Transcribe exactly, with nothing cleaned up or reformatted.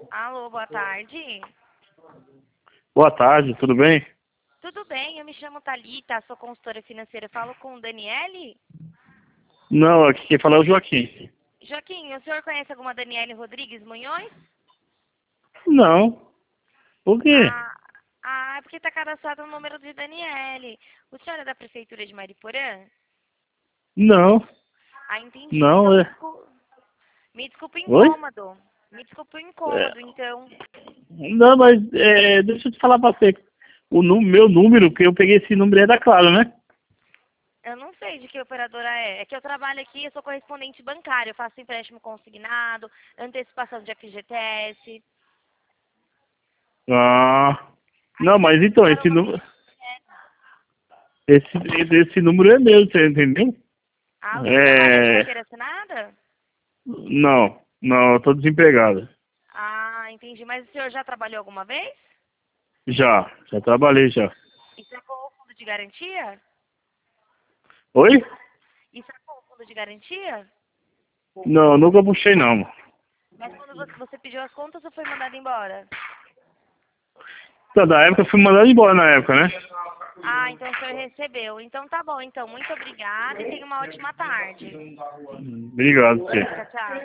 Alô, boa tarde. Boa tarde, tudo bem? Tudo bem, eu me chamo Thalita, sou consultora financeira. Falo com o Daniele? Não, aqui quem fala é o Joaquim. Joaquim, o senhor conhece alguma Daniele Rodrigues Munhoz? Não. Por quê? Ah, ah, é porque está cadastrado o número de Daniele. O senhor é da Prefeitura de Mariporã? Não, Ah, entendi. Então não, me é. desculpe, me desculpe o Oi? incômodo. Me desculpe o É, incômodo, então. não, mas é, deixa eu te falar pra você. O nu- meu número, que eu peguei esse número é da Claro, né? Eu não sei de que operadora é. É que eu trabalho aqui, eu sou correspondente bancário. Eu faço empréstimo consignado, antecipação de F G T S. Ah. Aí Não, me mas então, passaram o esse nome número. de Daniele. Esse, esse número é meu, você entendeu? Ah, o senhor trabalha de É. carteira assinada? Não, não, eu tô desempregado. Ah, entendi. Mas o senhor já trabalhou alguma vez? Já, já trabalhei já. E sacou o fundo de garantia? Oi? E sacou o fundo de garantia? Não, nunca puxei não. Mas quando você você pediu as contas ou foi mandado embora? Então, da época eu fui mandado embora na época, né? Ah, então o senhor recebeu. Então tá bom. Então, muito obrigada e tenha uma ótima tarde. Obrigado, você. Tchau, tchau.